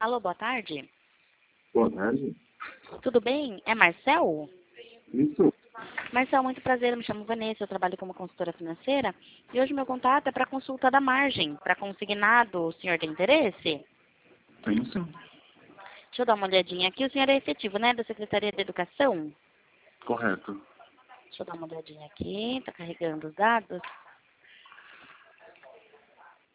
Alô, boa tarde. Boa tarde. Tudo bem? É Marcel? Isso. Marcel, muito prazer. Eu me chamo Vanessa, eu trabalho como consultora financeira. E hoje meu contato é para consulta da margem, para consignado. O senhor tem interesse? Tenho sim. Deixa eu dar uma olhadinha aqui. O senhor é efetivo, né? Da Secretaria de Educação? Correto. Deixa eu dar uma olhadinha aqui. Tá carregando os dados.